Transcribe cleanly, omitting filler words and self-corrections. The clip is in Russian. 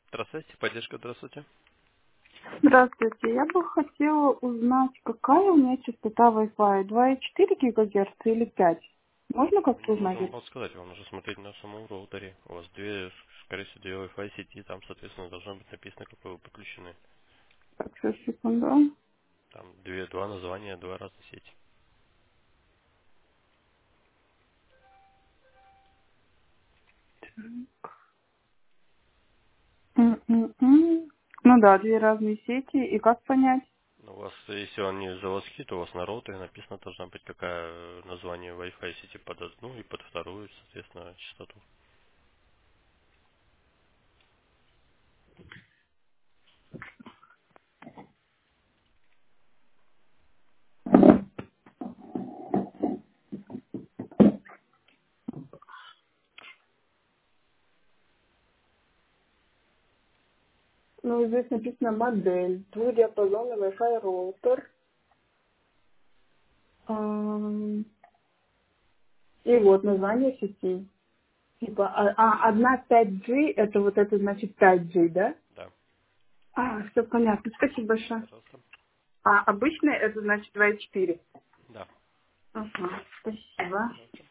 Здравствуйте, поддержка, здравствуйте. Здравствуйте. Я бы хотела узнать, какая у меня частота Wi-Fi? 2,4 ГГц или 5? Можно как-то Ну, узнать? нужно вам подсказать, вам нужно смотреть на самом роутере. У вас две, скорее всего, две Wi-Fi сети, там, соответственно, должно быть написано, какой вы подключены. Так, сейчас, секунду. Там два названия, два разных сети. М-м-м. Ну да, две разные сети. И как понять? Ну, у вас, если он не заводский, то у вас на роутере написано должна быть какая название Wi-Fi сети под одну и под вторую, соответственно, частоту. Ну, здесь написано модель, двухдиапазонный Wi-Fi роутер. И вот название сети. Типа, одна 5G, это вот это значит 5G, да? Да, Все понятно. Спасибо большое. пожалуйста. А обычная это значит 2,4. Да, Ага, спасибо. пожалуйста.